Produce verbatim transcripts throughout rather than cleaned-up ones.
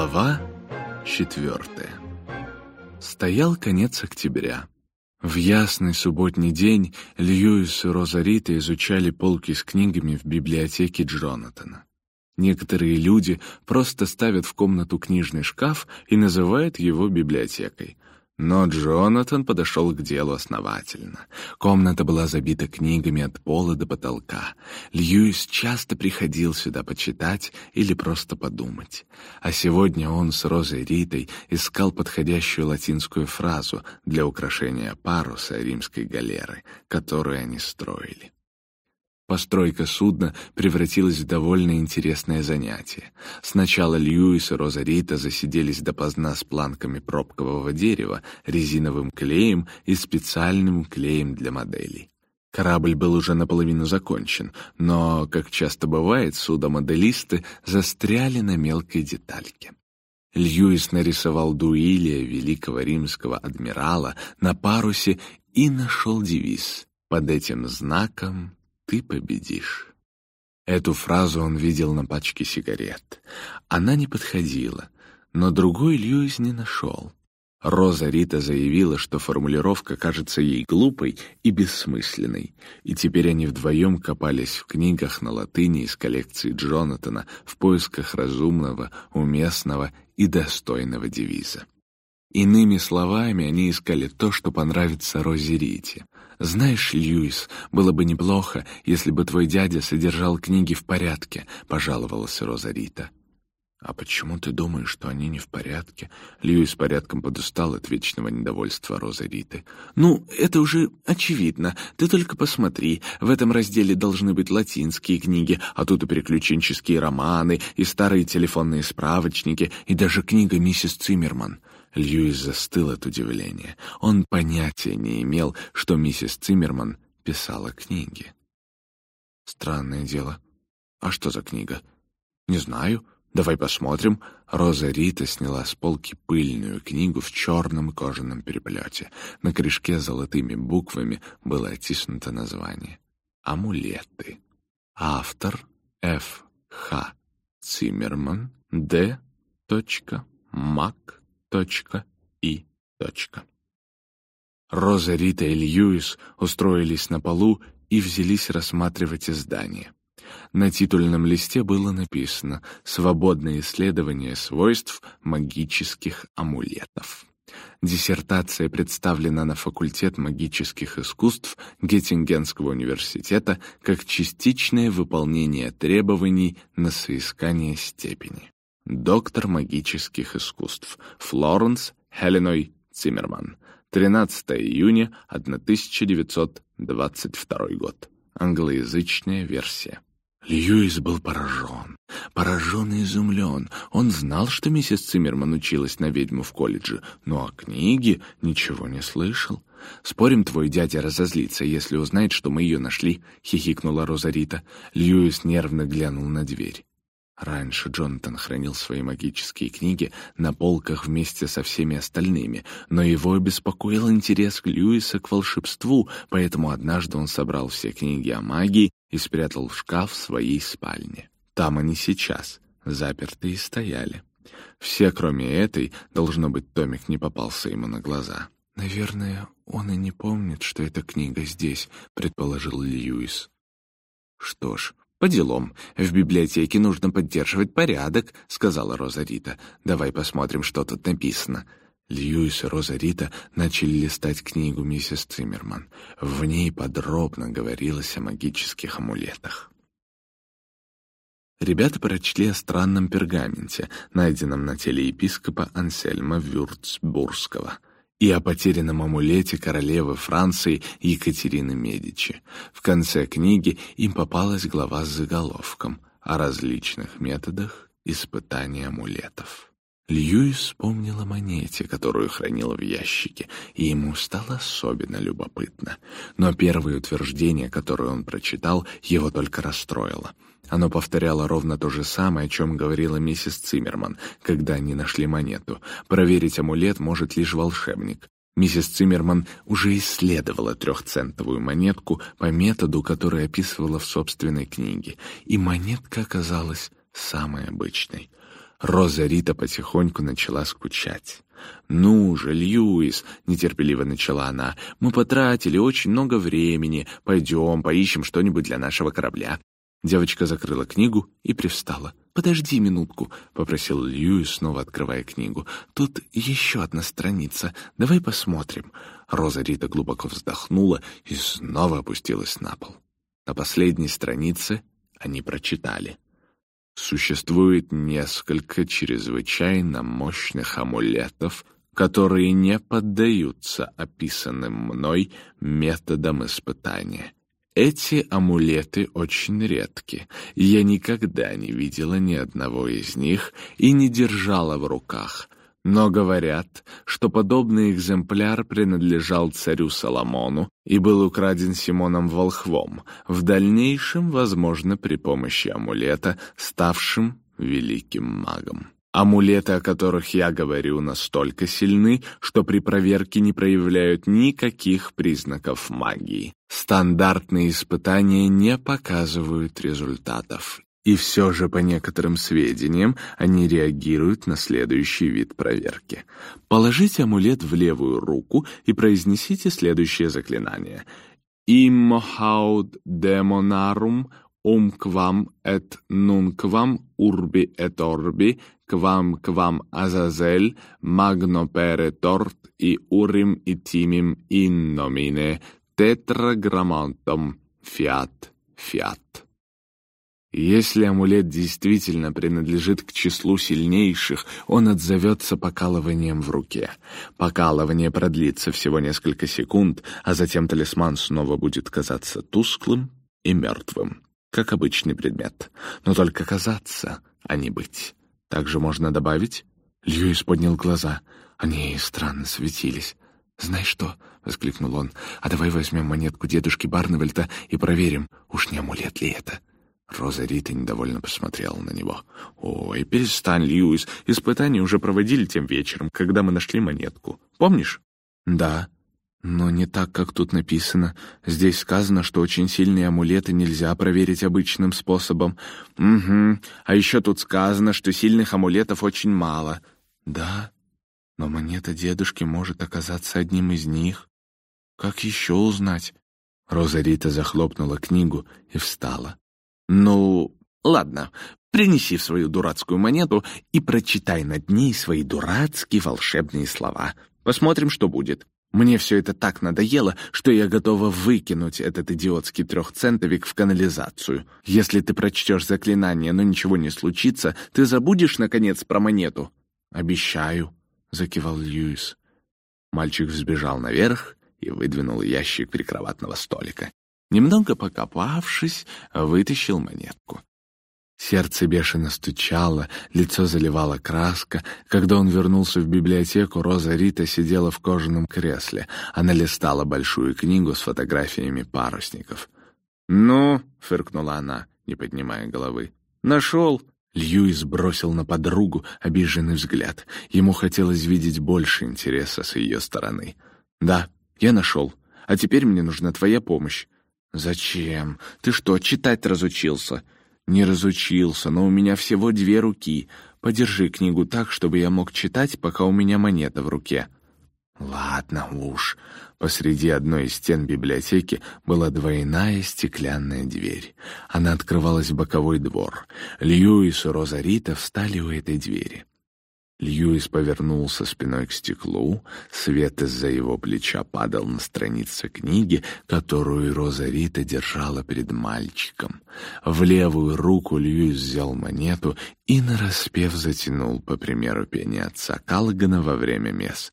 Глава четвертая. Стоял конец октября. В ясный субботний день Льюис и Роза Рита изучали полки с книгами в библиотеке Джонатана. Некоторые люди просто ставят в комнату книжный шкаф и называют его библиотекой. Но Джонатан подошел к делу основательно. Комната была забита книгами от пола до потолка. Льюис часто приходил сюда почитать или просто подумать. А сегодня он с Розой Ритой искал подходящую латинскую фразу для украшения паруса римской галеры, которую они строили. Постройка судна превратилась в довольно интересное занятие. Сначала Льюис и Роза Рита засиделись допоздна с планками пробкового дерева, резиновым клеем и специальным клеем для моделей. Корабль был уже наполовину закончен, но, как часто бывает, судомоделисты застряли на мелкой детальке. Льюис нарисовал Дуилия, великого римского адмирала, на парусе и нашел девиз «Под этим знаком ты победишь». Эту фразу он видел на пачке сигарет. Она не подходила, но другой Льюис не нашел. Роза Рита заявила, что формулировка кажется ей глупой и бессмысленной, и теперь они вдвоем копались в книгах на латыни из коллекции Джонатана в поисках разумного, уместного и достойного девиза. Иными словами, они искали то, что понравится Розе Рите. «Знаешь, Льюис, было бы неплохо, если бы твой дядя содержал книги в порядке», — пожаловалась Роза Рита. «А почему ты думаешь, что они не в порядке?» Льюис порядком подустал от вечного недовольства Розы Риты. «Ну, это уже очевидно. Ты только посмотри. В этом разделе должны быть латинские книги, а тут и приключенческие романы, и старые телефонные справочники, и даже книга миссис Циммерман». Льюис застыл от удивления. Он понятия не имел, что миссис Циммерман писала книги. «Странное дело. А что за книга?» «Не знаю. Давай посмотрим». Роза Рита сняла с полки пыльную книгу в черном кожаном переплете. На корешке золотыми буквами было оттиснуто название «Амулеты». Автор Ф. Х. Циммерман, Д. Мак. Точка и точка. Роза Рита и Льюис устроились на полу и взялись рассматривать издание. На титульном листе было написано «Свободное исследование свойств магических амулетов». Диссертация представлена на факультет магических искусств Геттингенского университета как частичное выполнение требований на соискание степени. Доктор магических искусств Флоренс Хеленой Циммерман. тринадцатого июня тысяча девятьсот двадцать второй год. Англоязычная версия. Льюис был поражен. Поражен и изумлен. Он знал, что миссис Циммерман училась на ведьму в колледже, но о книге ничего не слышал. «Спорим, твой дядя разозлится, если узнает, что мы ее нашли», — хихикнула Роза Рита. Льюис нервно глянул на дверь. Раньше Джонатан хранил свои магические книги на полках вместе со всеми остальными, но его беспокоил интерес Льюиса к волшебству, поэтому однажды он собрал все книги о магии и спрятал в шкаф в своей спальне. Там они сейчас, запертые, стояли. Все, кроме этой, должно быть, томик не попался ему на глаза. «Наверное, он и не помнит, что эта книга здесь», — предположил Льюис. «Что ж, по делам. В библиотеке нужно поддерживать порядок», — сказала Роза Рита. «Давай посмотрим, что тут написано». Льюис и Роза Рита начали листать книгу миссис Циммерман. В ней подробно говорилось о магических амулетах. Ребята прочли о странном пергаменте, найденном на теле епископа Ансельма Вюрцбургского, и о потерянном амулете королевы Франции Екатерины Медичи. В конце книги им попалась глава с заголовком «О различных методах испытания амулетов». Льюис вспомнил о монете, которую хранил в ящике, и ему стало особенно любопытно. Но первое утверждение, которое он прочитал, его только расстроило. Оно повторяло ровно то же самое, о чем говорила миссис Циммерман, когда они нашли монету. Проверить амулет может лишь волшебник. Миссис Циммерман уже исследовала трехцентовую монетку по методу, который описывала в собственной книге, и монетка оказалась самой обычной. Роза Рита потихоньку начала скучать. «Ну же, Льюис!» — нетерпеливо начала она. «Мы потратили очень много времени. Пойдем, поищем что-нибудь для нашего корабля». Девочка закрыла книгу и привстала. «Подожди минутку», — попросил Льюис, снова открывая книгу. «Тут еще одна страница. Давай посмотрим». Роза Рита глубоко вздохнула и снова опустилась на пол. На последней странице они прочитали. Существует несколько чрезвычайно мощных амулетов, которые не поддаются описанным мной методам испытания. Эти амулеты очень редки, и я никогда не видела ни одного из них и не держала в руках. Но говорят, что подобный экземпляр принадлежал царю Соломону и был украден Симоном Волхвом, в дальнейшем, возможно, при помощи амулета, ставшим великим магом. Амулеты, о которых я говорю, настолько сильны, что при проверке не проявляют никаких признаков магии. Стандартные испытания не показывают результатов. И все же, по некоторым сведениям, они реагируют на следующий вид проверки. Положите амулет в левую руку и произнесите следующее заклинание. «Иммохауд демонарум умквам эт нунквам урби эт орби квам квам азазель магно пере торт и урим и тимим ин номине тетраграммантом фиат фиат». Если амулет действительно принадлежит к числу сильнейших, он отзовется покалыванием в руке. Покалывание продлится всего несколько секунд, а затем талисман снова будет казаться тусклым и мертвым, как обычный предмет. Но только казаться, а не быть. Также можно добавить... Льюис поднял глаза. Они странно светились. «Знаешь что?» — воскликнул он. «А давай возьмем монетку дедушки Барневельта и проверим, уж не амулет ли это?» Роза Рита недовольно посмотрела на него. «Ой, перестань, Льюис. Испытания уже проводили тем вечером, когда мы нашли монетку. Помнишь?» «Да, но не так, как тут написано. Здесь сказано, что очень сильные амулеты нельзя проверить обычным способом». «Угу. А еще тут сказано, что сильных амулетов очень мало». «Да, но монета дедушки может оказаться одним из них. Как еще узнать?» Роза Рита захлопнула книгу и встала. «Ну, ладно, принеси свою дурацкую монету и прочитай над ней свои дурацкие волшебные слова. Посмотрим, что будет. Мне все это так надоело, что я готова выкинуть этот идиотский трехцентовик в канализацию. Если ты прочтешь заклинание, но ничего не случится, ты забудешь, наконец, про монету?» «Обещаю», — закивал Льюис. Мальчик взбежал наверх и выдвинул ящик прикроватного столика. Немного покопавшись, вытащил монетку. Сердце бешено стучало, лицо заливала краска. Когда он вернулся в библиотеку, Роза Рита сидела в кожаном кресле. Она листала большую книгу с фотографиями парусников. «Ну», — фыркнула она, не поднимая головы, — «нашел». Льюис бросил на подругу обиженный взгляд. Ему хотелось видеть больше интереса с ее стороны. «Да, я нашел. А теперь мне нужна твоя помощь». «Зачем? Ты что, читать разучился?» «Не разучился, но у меня всего две руки. Подержи книгу так, чтобы я мог читать, пока у меня монета в руке». «Ладно уж». Посреди одной из стен библиотеки была двойная стеклянная дверь. Она открывалась в боковой двор. Льюис и Роза Рита встали у этой двери. Льюис повернулся спиной к стеклу, свет из-за его плеча падал на страницы книги, которую Роза Рита держала перед мальчиком. В левую руку Льюис взял монету и нараспев затянул, по примеру пения отца Каллигана во время мес.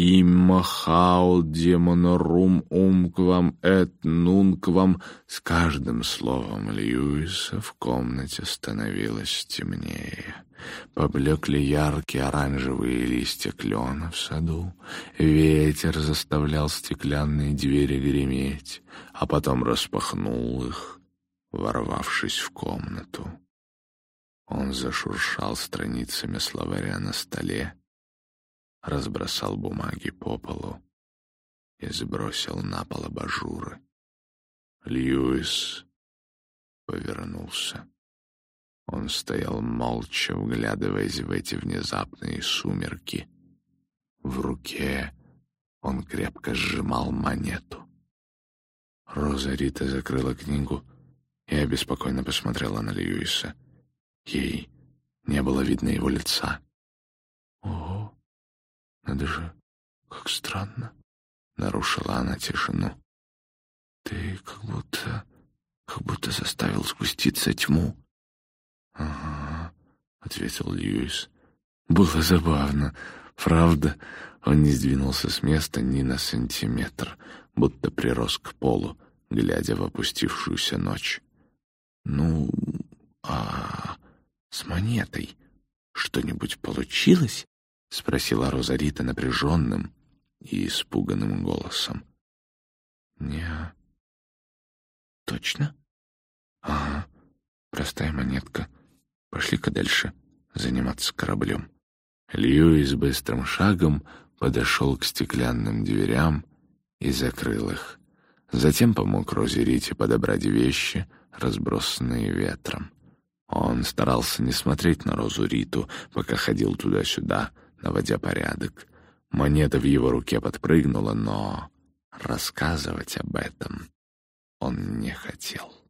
«Иммахау демонорум умквам эт нунквам». С каждым словом Льюиса в комнате становилось темнее. Поблекли яркие оранжевые листья клена в саду. Ветер заставлял стеклянные двери греметь, а потом распахнул их, ворвавшись в комнату. Он зашуршал страницами словаря на столе, разбросал бумаги по полу и сбросил на пол абажуры. Льюис повернулся. Он стоял молча, вглядываясь в эти внезапные сумерки. В руке он крепко сжимал монету. Роза Рита закрыла книгу и обеспокоенно посмотрела на Льюиса. Ей не было видно его лица. «Ого, надо же, как странно!» — нарушила она тишину. «Ты как будто, как будто заставил спуститься тьму». «Ага», — ответил Льюис. Было забавно. Правда, он не сдвинулся с места ни на сантиметр, будто прирос к полу, глядя в опустившуюся ночь. «Ну, а с монетой что-нибудь получилось?» — спросила Роза Рита напряженным и испуганным голосом. «Не, точно?» «Ага, простая монетка. Пошли-ка дальше заниматься кораблем». Льюис быстрым шагом подошел к стеклянным дверям и закрыл их. Затем помог Розе Рите подобрать вещи, разбросанные ветром. Он старался не смотреть на Розу Риту, пока ходил туда-сюда, наводя порядок. Монета в его руке подпрыгнула, но рассказывать об этом он не хотел.